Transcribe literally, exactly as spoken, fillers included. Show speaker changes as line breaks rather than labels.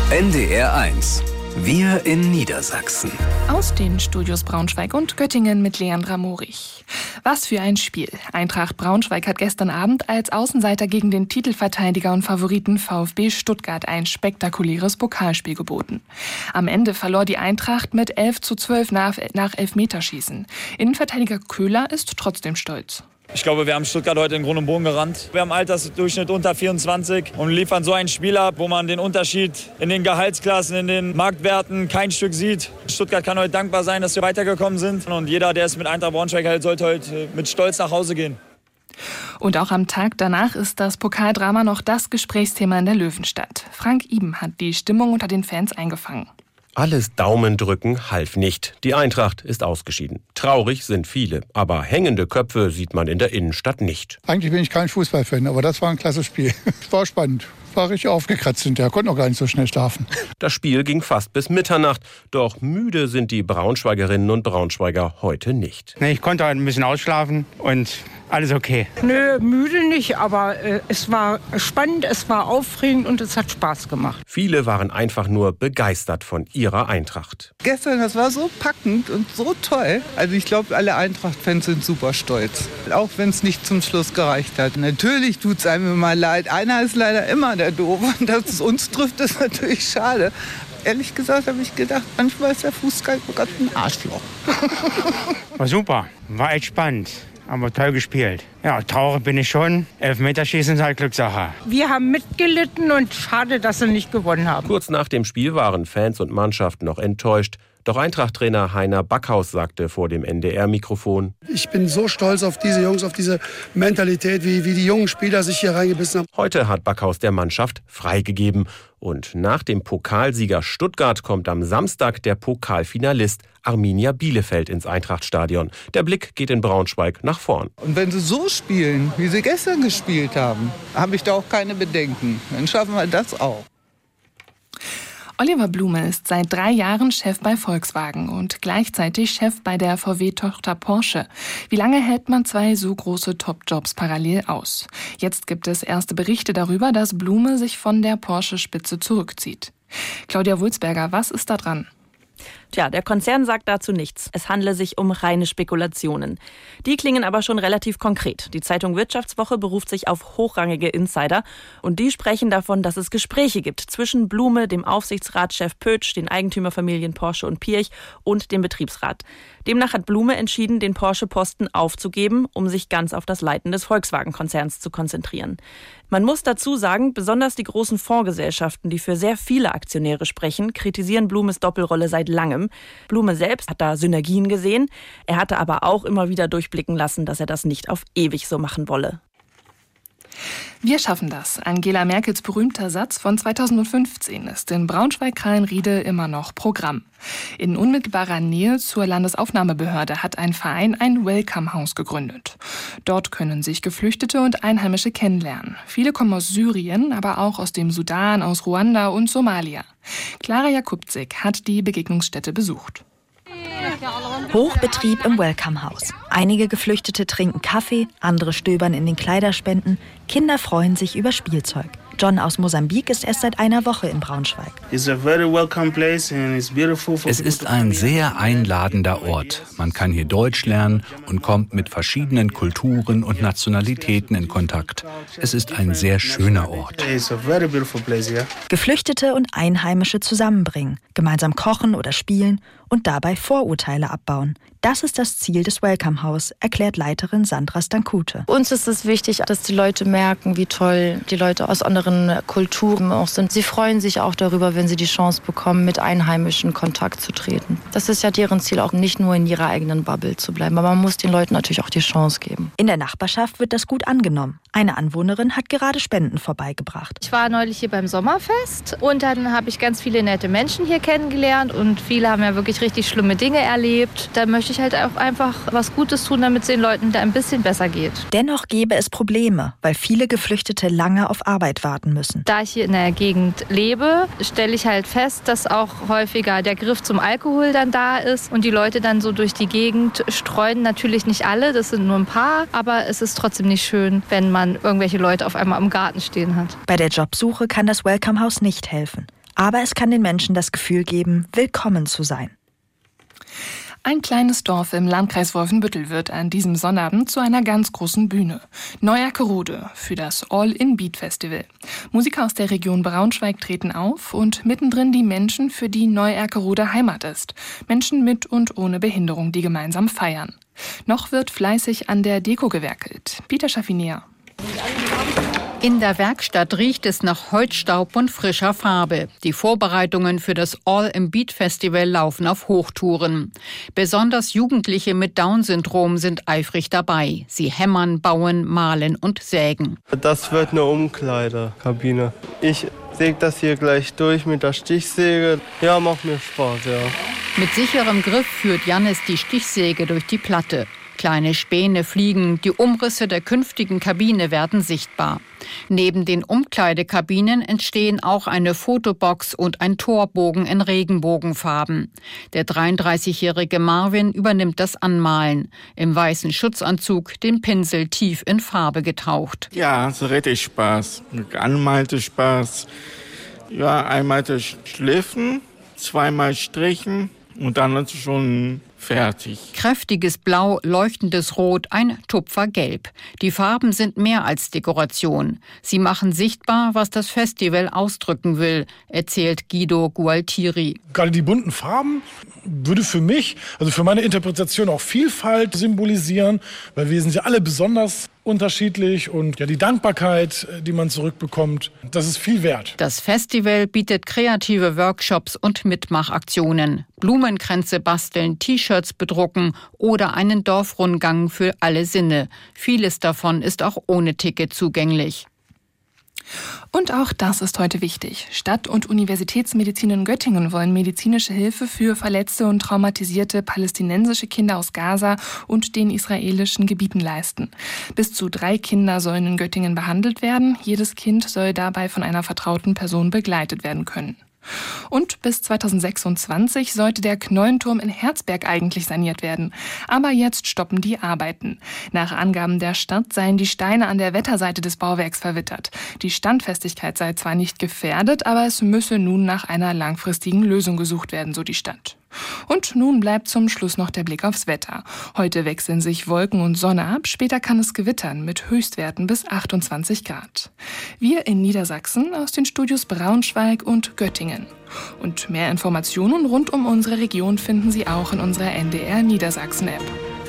N D R eins. Wir in Niedersachsen.
Aus den Studios Braunschweig und Göttingen mit Leandra Morich. Was für ein Spiel. Eintracht Braunschweig hat gestern Abend als Außenseiter gegen den Titelverteidiger und Favoriten VfB Stuttgart ein spektakuläres Pokalspiel geboten. Am Ende verlor die Eintracht mit elf zu zwölf nach, nach Elfmeterschießen. Innenverteidiger Köhler ist trotzdem stolz.
Ich glaube, wir haben Stuttgart heute in Grund und Boden gerannt. Wir haben Altersdurchschnitt unter vierundzwanzig und liefern so ein Spiel ab, wo man den Unterschied in den Gehaltsklassen, in den Marktwerten kein Stück sieht. Stuttgart kann heute dankbar sein, dass wir weitergekommen sind. Und jeder, der es mit Eintracht Braunschweig hält, sollte heute mit Stolz nach Hause gehen.
Und auch am Tag danach ist das Pokaldrama noch das Gesprächsthema in der Löwenstadt. Frank Iben hat die Stimmung unter den Fans eingefangen.
Alles Daumendrücken half nicht. Die Eintracht ist ausgeschieden. Traurig sind viele, aber hängende Köpfe sieht man in der Innenstadt nicht.
Eigentlich bin ich kein Fußballfan, aber das war ein klasse Spiel. War spannend. War richtig aufgekratzt hinterher, konnte noch gar nicht so schnell schlafen.
Das Spiel ging fast bis Mitternacht, doch müde sind die Braunschweigerinnen und Braunschweiger heute nicht.
Nee, ich konnte ein bisschen ausschlafen und alles okay.
Nö, müde nicht, aber äh, es war spannend, es war aufregend und es hat Spaß gemacht.
Viele waren einfach nur begeistert von ihrer Eintracht.
Gestern, das war so packend und so toll. Also ich glaube, alle Eintracht-Fans sind super stolz. Auch wenn es nicht zum Schluss gereicht hat. Natürlich tut es einem immer leid. Einer ist leider immer der Doofe. Und dass es uns trifft, ist natürlich schade. Ehrlich gesagt habe ich gedacht, manchmal ist der Fußball gerade ein Arschloch.
War super, war echt spannend. Haben wir toll gespielt. Ja, traurig bin ich schon. Elfmeterschießen ist halt Glückssache.
Wir haben mitgelitten und schade, dass sie nicht gewonnen haben.
Kurz nach dem Spiel waren Fans und Mannschaft noch enttäuscht. Doch Eintracht-Trainer Heiner Backhaus sagte vor dem N D R-Mikrofon:
Ich bin so stolz auf diese Jungs, auf diese Mentalität, wie, wie die jungen Spieler sich hier reingebissen haben.
Heute hat Backhaus der Mannschaft freigegeben. Und nach dem Pokalsieger Stuttgart kommt am Samstag der Pokalfinalist Arminia Bielefeld ins Eintrachtstadion. Der Blick geht in Braunschweig nach vorn.
Und wenn sie so spielen, wie sie gestern gespielt haben, habe ich da auch keine Bedenken. Dann schaffen wir das auch.
Oliver Blume ist seit drei Jahren Chef bei Volkswagen und gleichzeitig Chef bei der V W-Tochter Porsche. Wie lange hält man zwei so große Top-Jobs parallel aus? Jetzt gibt es erste Berichte darüber, dass Blume sich von der Porsche-Spitze zurückzieht. Claudia Wulzberger, was ist da dran?
Tja, der Konzern sagt dazu nichts. Es handle sich um reine Spekulationen. Die klingen aber schon relativ konkret. Die Zeitung Wirtschaftswoche beruft sich auf hochrangige Insider und die sprechen davon, dass es Gespräche gibt zwischen Blume, dem Aufsichtsratschef Pötsch, den Eigentümerfamilien Porsche und Pirch und dem Betriebsrat. Demnach hat Blume entschieden, den Porsche-Posten aufzugeben, um sich ganz auf das Leiten des Volkswagen-Konzerns zu konzentrieren. Man muss dazu sagen, besonders die großen Fondsgesellschaften, die für sehr viele Aktionäre sprechen, kritisieren Blumes Doppelrolle seit langem. Blume selbst hat da Synergien gesehen. Er hatte aber auch immer wieder durchblicken lassen, dass er das nicht auf ewig so machen wolle.
Wir schaffen das. Angela Merkels berühmter Satz von zweitausendfünfzehn ist in Braunschweig-Krallenriede immer noch Programm. In unmittelbarer Nähe zur Landesaufnahmebehörde hat ein Verein ein Welcome-Haus gegründet. Dort können sich Geflüchtete und Einheimische kennenlernen. Viele kommen aus Syrien, aber auch aus dem Sudan, aus Ruanda und Somalia. Clara Jakubczyk hat die Begegnungsstätte besucht.
Hochbetrieb im Welcome-Haus. Einige Geflüchtete trinken Kaffee, andere stöbern in den Kleiderspenden, Kinder freuen sich über Spielzeug. John aus Mosambik ist erst seit einer Woche in Braunschweig.
Es ist ein sehr einladender Ort. Man kann hier Deutsch lernen und kommt mit verschiedenen Kulturen und Nationalitäten in Kontakt. Es ist ein sehr schöner Ort.
Geflüchtete und Einheimische zusammenbringen, gemeinsam kochen oder spielen und dabei Vorurteile abbauen. Das ist das Ziel des Welcome House, erklärt Leiterin Sandra Stankute.
Uns ist es wichtig, dass die Leute merken, wie toll die Leute aus anderen Kulturen auch sind. Sie freuen sich auch darüber, wenn sie die Chance bekommen, mit Einheimischen in Kontakt zu treten. Das ist ja deren Ziel, auch nicht nur in ihrer eigenen Bubble zu bleiben. Aber man muss den Leuten natürlich auch die Chance geben.
In der Nachbarschaft wird das gut angenommen. Eine Anwohnerin hat gerade Spenden vorbeigebracht.
Ich war neulich hier beim Sommerfest und dann habe ich ganz viele nette Menschen hier kennengelernt und viele haben ja wirklich richtig schlimme Dinge erlebt. Da möchte ich halt auch einfach was Gutes tun, damit es den Leuten da ein bisschen besser geht.
Dennoch gäbe es Probleme, weil viele Geflüchtete lange auf Arbeit warten müssen.
Da ich hier in der Gegend lebe, stelle ich halt fest, dass auch häufiger der Griff zum Alkohol dann da ist und die Leute dann so durch die Gegend streuen. Natürlich nicht alle, das sind nur ein paar, aber es ist trotzdem nicht schön, wenn man irgendwelche Leute auf einmal im Garten stehen hat.
Bei der Jobsuche kann das Welcome House nicht helfen. Aber es kann den Menschen das Gefühl geben, willkommen zu sein.
Ein kleines Dorf im Landkreis Wolfenbüttel wird an diesem Sonnabend zu einer ganz großen Bühne. Neuerkerode für das All-In-Beat-Festival. Musiker aus der Region Braunschweig treten auf und mittendrin die Menschen, für die Neuerkerode Heimat ist. Menschen mit und ohne Behinderung, die gemeinsam feiern. Noch wird fleißig an der Deko gewerkelt. Peter Schaffinier.
In der Werkstatt riecht es nach Holzstaub und frischer Farbe. Die Vorbereitungen für das All-In-Beat-Festival laufen auf Hochtouren. Besonders Jugendliche mit Down-Syndrom sind eifrig dabei. Sie hämmern, bauen, malen und sägen.
Das wird eine Umkleidekabine. Ich säge das hier gleich durch mit der Stichsäge. Ja, macht mir Spaß, ja.
Mit sicherem Griff führt Jannis die Stichsäge durch die Platte. Kleine Späne fliegen, die Umrisse der künftigen Kabine werden sichtbar. Neben den Umkleidekabinen entstehen auch eine Fotobox und ein Torbogen in Regenbogenfarben. Der dreiunddreißigjährige Marvin übernimmt das Anmalen. Im weißen Schutzanzug, den Pinsel tief in Farbe getaucht.
Ja, so richtig Spaß. Anmalte Spaß. Ja, einmal das Schliffen, zweimal strichen und dann ist es schon fertig.
Kräftiges Blau, leuchtendes Rot, ein Tupfer Gelb. Die Farben sind mehr als Dekoration. Sie machen sichtbar, was das Festival ausdrücken will, erzählt Guido Gualtieri.
Gerade die bunten Farben würde für mich, also für meine Interpretation auch Vielfalt symbolisieren, weil wir sind ja alle besonders unterschiedlich und ja, die Dankbarkeit, die man zurückbekommt, das ist viel wert.
Das Festival bietet kreative Workshops und Mitmachaktionen. Blumenkränze basteln, T-Shirts bedrucken oder einen Dorfrundgang für alle Sinne. Vieles davon ist auch ohne Ticket zugänglich.
Und auch das ist heute wichtig. Stadt- und Universitätsmedizin in Göttingen wollen medizinische Hilfe für verletzte und traumatisierte palästinensische Kinder aus Gaza und den israelischen Gebieten leisten. Bis zu drei Kinder sollen in Göttingen behandelt werden. Jedes Kind soll dabei von einer vertrauten Person begleitet werden können. Und bis zweitausendsechsundzwanzig sollte der Knollenturm in Herzberg eigentlich saniert werden. Aber jetzt stoppen die Arbeiten. Nach Angaben der Stadt seien die Steine an der Wetterseite des Bauwerks verwittert. Die Standfestigkeit sei zwar nicht gefährdet, aber es müsse nun nach einer langfristigen Lösung gesucht werden, so die Stadt. Und nun bleibt zum Schluss noch der Blick aufs Wetter. Heute wechseln sich Wolken und Sonne ab, später kann es gewittern mit Höchstwerten bis achtundzwanzig Grad. Wir in Niedersachsen aus den Studios Braunschweig und Göttingen. Und mehr Informationen rund um unsere Region finden Sie auch in unserer N D R Niedersachsen-App.